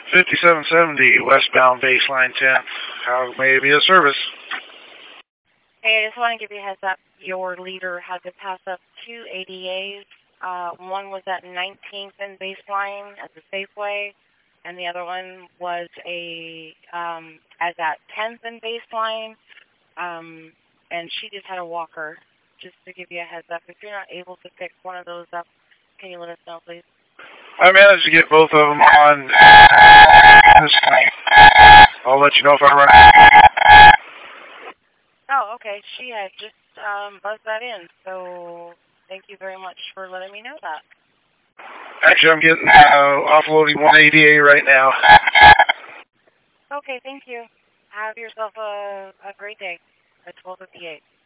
5770 westbound baseline 10th. How may I be of service? Hey, I just want to give you a heads up. Your leader had to pass up 2 ADAs. One was at 19th and baseline at the Safeway, and the other one was as at 10th and baseline. And she just had a walker. Just to give you a heads up, if you're not able to pick one of those up, can you let us know, please? I managed to get both of them on this time. I'll let you know if I run. Oh, okay. She had just buzzed that in, so thank you very much for letting me know that. Actually, I'm getting offloading one ADA right now. Okay, thank you. Have yourself a great day at 12:58.